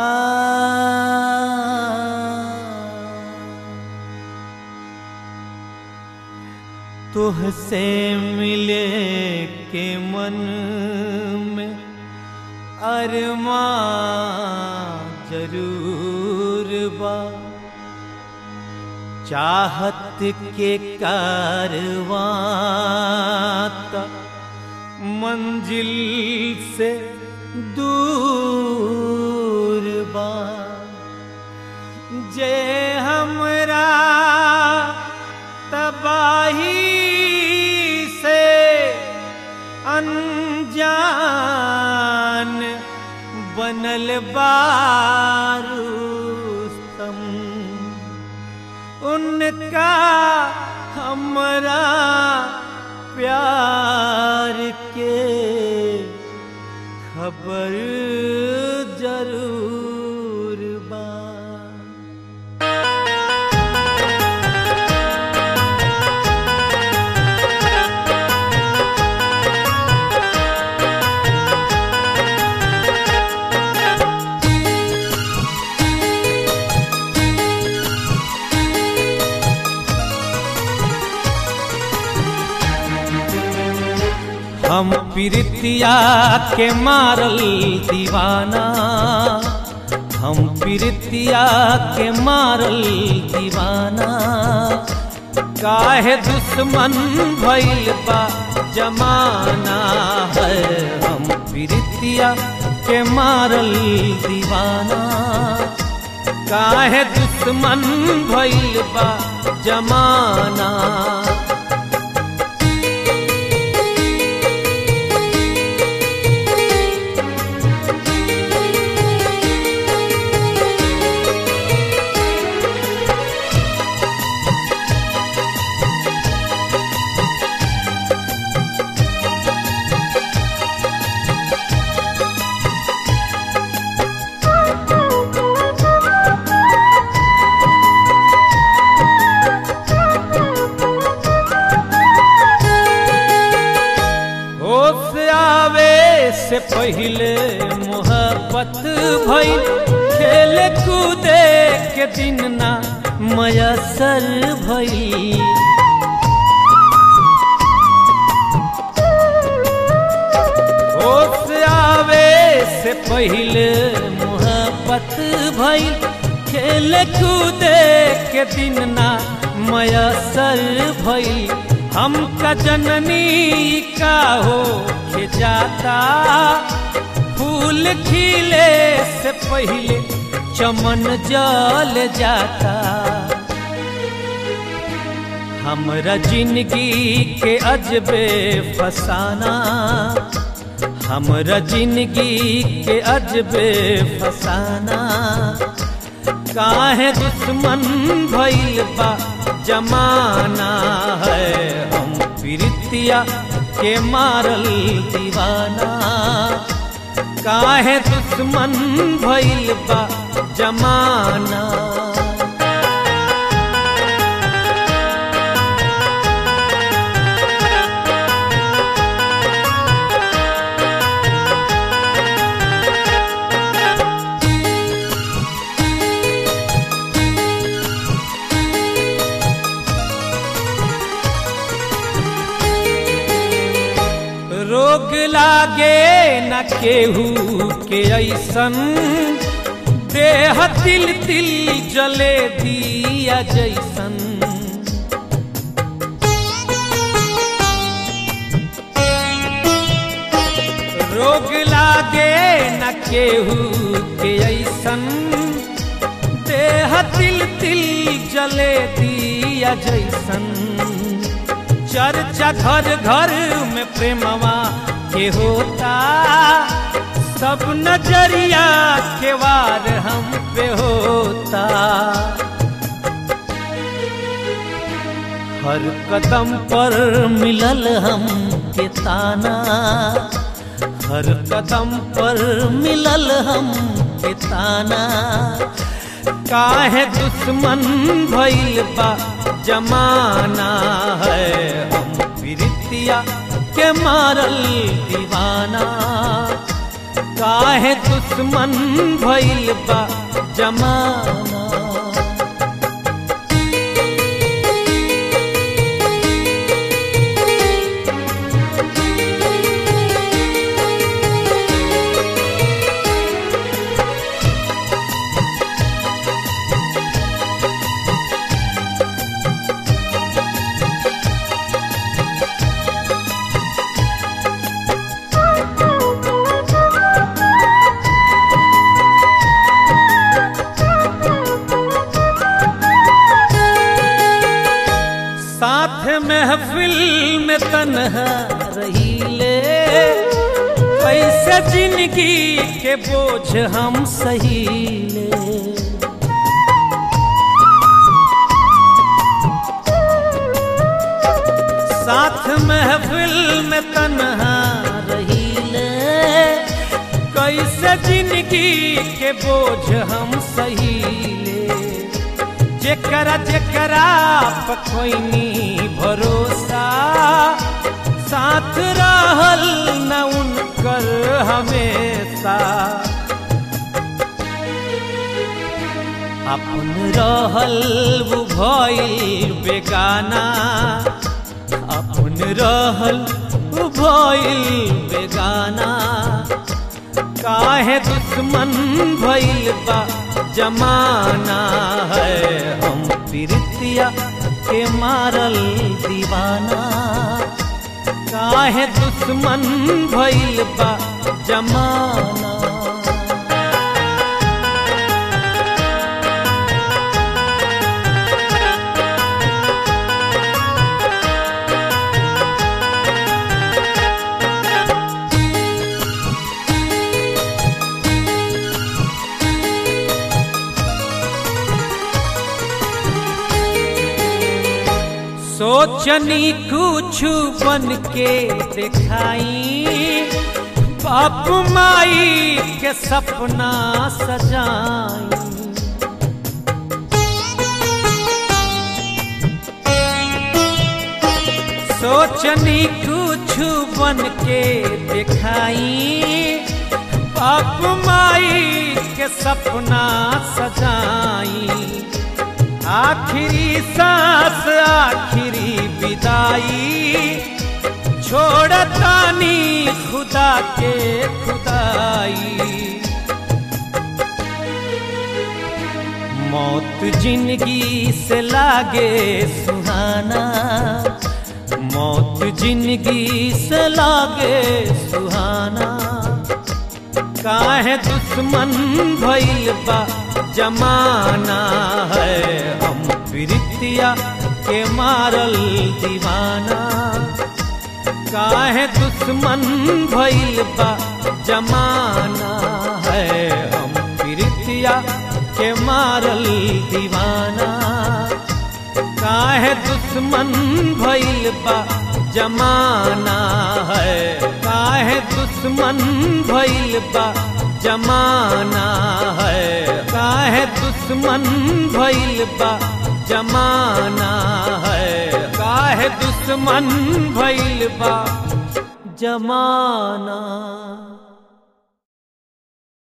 तुहसे मिले के मन में अरमां जरूर बा, चाहत के कारवां मंजिल से दूर बा। जे हमरा तबाही से अनजान बनल बारुस्तम, उनका हमरा प्यार के खबर जरूर बा। हम प्रीतिया के मारल दीवाना, हम प्रीतिया के मारल दीवाना, काहे दुश्मन भइल बा जमाना है। हम प्रीतिया के मारल दीवाना, काहे दुश्मन भइल बा जमाना। से पहले मोहब्बत भइल, खेल कूदे के दिन ना मयसर भइल। होश आवे से पहले मोहब्बत भइल, खेल कूदे के दिन ना मयसर भइल। हमका जननी का हो के जाता, फूल खिले से पहले चमन जल जाता। हमरा जिंदगी के अजबे फसाना, हमरा जिंदगी के अजबे फसाना, काहे दुश्मन भइल बा जमाना है। हम प्रीतिया के मारल दीवाना, काहे दुश्मन भइल बा जमाना। रोग लागे न केहू के ऐसन, देह तिल तिल जले दिया जैसन। रोग लागे न केहू के ऐसन, देह तिल तिल जले दिया जैसन। चर्चा घर घर में प्रेमवा के होता, सब नजरिया के वार हम पे होता। हर कदम पर मिलल हम के ताना, हर कदम पर मिलल हम के ताना, काहे दुश्मन भइल बा जमाना है। हम प्रीतिया के मारल दीवाना, काहे दुश्मन भइल बा जमाना। साथ महफिल में तन्हा रहीले, कैसे जिंदगी के बोझ हम सहीले। साथ महफिल में तन्हा रहीले, कैसे जिंदगी के बोझ हम सहीले। जेकरा जेकरा पकोइनी भरोसा, साथ रहल न उनकर हमेशा। अपन रहल वो भइल बेगाना, अपन रहल वो भइल बेगाना। काहे दुश्मन भइल बा जमाना है, हम प्रीतिया के मारल दीवाना। काहे दुश्मन भइल बा जमाना। सोचनी कुछ बन के दिखाई, बाप माई के सपना सजाई। सोचनी कुछ बन के दिखाई, बाप माई के सपना सजाई। आखिरी सांस आखिरी विदाई, छोड़तानी खुदा के खुदाई। मौत जिंदगी से लागे सुहाना, मौत जिंदगी से लागे सुहाना। काहे दुश्मन भइल बा जमाना है, हम प्रीतिया के मारल दीवाना। काहे दुश्मन भइल बा जमाना है, हम प्रीतिया के मारल दीवाना। काहे दुश्मन भइल बा जमाना है, काहे दुश्मन भइल बा जमाना है। काहे दुश्मन भइल बा जमाना है, काहे दुश्मन भइल बा जमाना।